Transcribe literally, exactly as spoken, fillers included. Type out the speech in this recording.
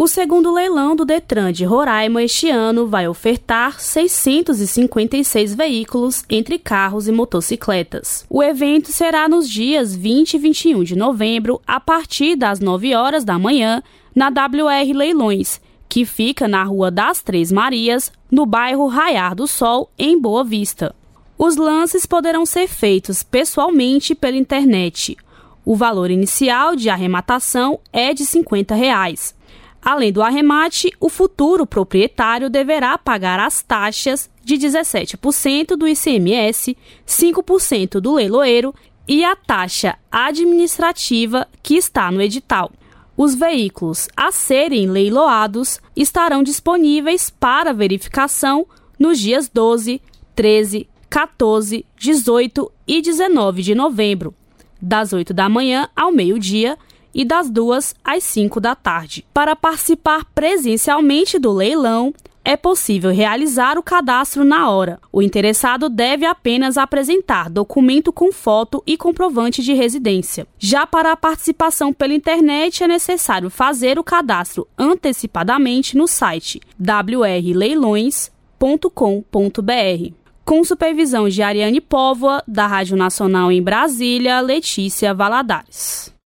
O segundo leilão do Detran de Roraima este ano vai ofertar seiscentos e cinquenta e seis veículos entre carros e motocicletas. O evento será nos dias vinte e vinte e um de novembro, a partir das nove horas da manhã, na W R Leilões, que fica na Rua das Três Marias, no bairro Raiar do Sol, em Boa Vista. Os lances poderão ser feitos pessoalmente pela internet. O valor inicial de arrematação é de cinquenta reais. Além do arremate, o futuro proprietário deverá pagar as taxas de dezessete por cento do I C M S, cinco por cento do leiloeiro e a taxa administrativa que está no edital. Os veículos a serem leiloados estarão disponíveis para verificação nos dias doze, treze, quatorze, dezoito e dezenove de novembro, das oito da manhã ao meio-dia e das duas às cinco da tarde. Para participar presencialmente do leilão, é possível realizar o cadastro na hora. O interessado deve apenas apresentar documento com foto e comprovante de residência. Já para a participação pela internet, é necessário fazer o cadastro antecipadamente no site w r leilões ponto com ponto b r. Com supervisão de Ariane Póvoa, da Rádio Nacional em Brasília, Letícia Valadares.